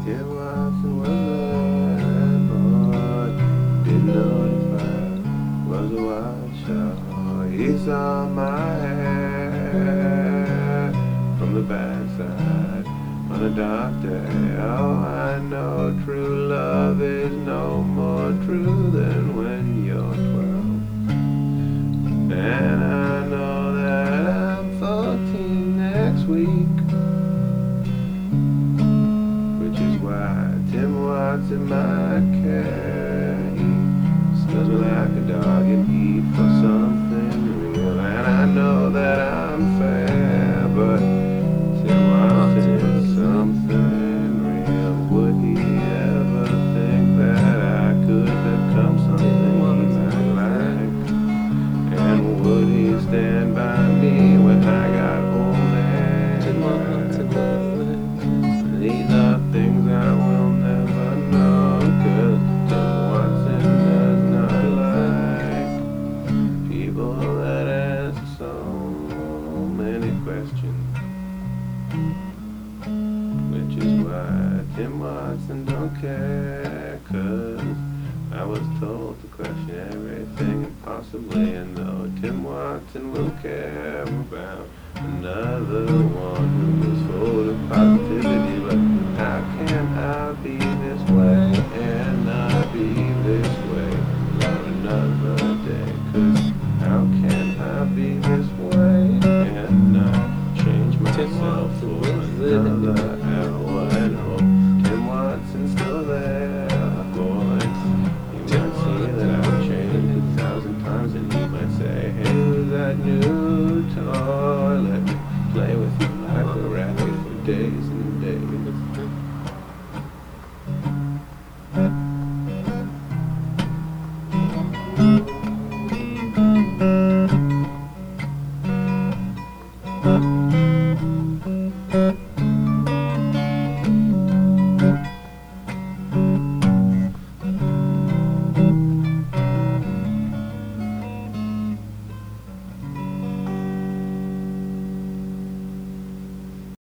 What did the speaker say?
Tim Watson was there, but didn't notify. Was a wild shot. He saw my hair from the backside on a dark day. Oh, I know true love is no more true than when you're 12. And I know that I'm 14 next week, which is why Tim Watson might care. He smells me like a dog and eat for something real. And I know that I'm fair, but Tim Watson is something real. Would he ever think that I could become something he might like? And would he stand by me when I got old and these are things I will never know, 'cause Tim Watson does not like people that ask so many questions. Which is why Tim Watson don't care, 'cause I was told to question everything impossibly, and though Tim Watson will care about another one who is full of positivity, but